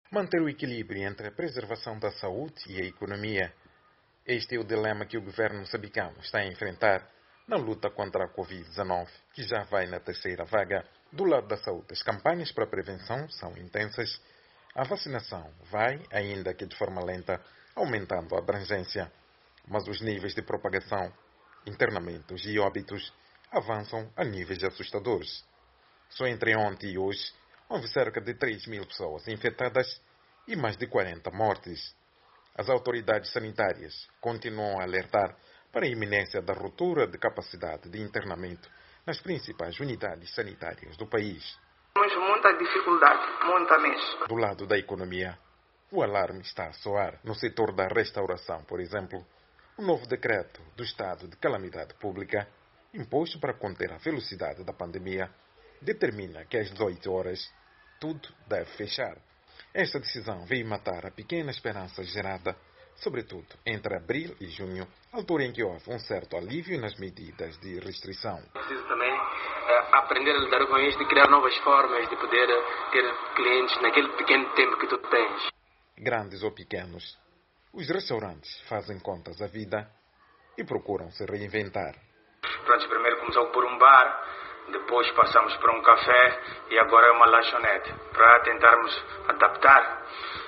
Manter o equilíbrio entre a preservação da saúde e a economia. Este é o dilema que o governo moçambicano está a enfrentar na luta contra a Covid-19, que já vai na terceira vaga. Do lado da saúde, as campanhas para a prevenção são intensas. A vacinação vai, ainda que de forma lenta, aumentando a abrangência. Mas os níveis de propagação, internamentos e óbitos avançam a níveis assustadores. Só entre ontem e hoje, houve cerca de 3.000 pessoas infectadas e mais de 40 mortes. As autoridades sanitárias continuam a alertar para a iminência da ruptura de capacidade de internamento nas principais unidades sanitárias do país. Temos muita dificuldade, muita mesmo. Do lado da economia, o alarme está a soar. No setor da restauração, por exemplo, o novo decreto do estado de calamidade pública, imposto para conter a velocidade da pandemia, determina que às 18 horas tudo deve fechar. Esta decisão veio matar a pequena esperança gerada, sobretudo entre abril e junho, altura em que houve um certo alívio nas medidas de restrição. Preciso também aprender a lidar com isto e criar novas formas de poder ter clientes naquele pequeno tempo que tu tens. Grandes ou pequenos, os restaurantes fazem contas à vida e procuram se reinventar. Pronto, primeiro começou por um bar, depois passamos por um café e agora é uma lanchonete, para tentarmos adaptar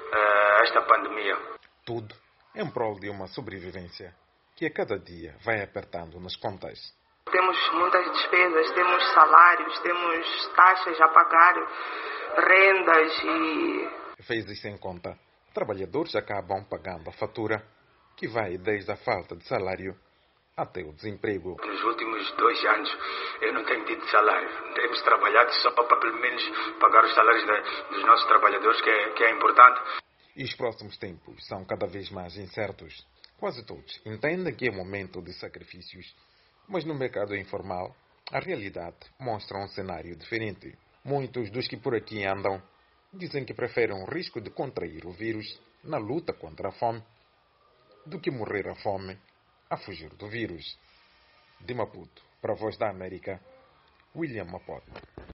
a esta pandemia. Tudo em prol de uma sobrevivência que a cada dia vai apertando nas contas. Temos muitas despesas, temos salários, temos taxas a pagar, rendas e... Vezes sem conta, trabalhadores acabam pagando a fatura, que vai desde a falta de salário até o desemprego. Nos últimos 2 anos eu não tenho tido salário. Temos trabalhado só para pelo menos pagar os salários dos nossos trabalhadores, que é importante. E os próximos tempos são cada vez mais incertos. Quase todos entendem que é momento de sacrifícios, mas no mercado informal a realidade mostra um cenário diferente. Muitos dos que por aqui andam dizem que preferem o risco de contrair o vírus na luta contra a fome do que morrer à fome a fugir do vírus. De Maputo, para a Voz da América, William Mapoto.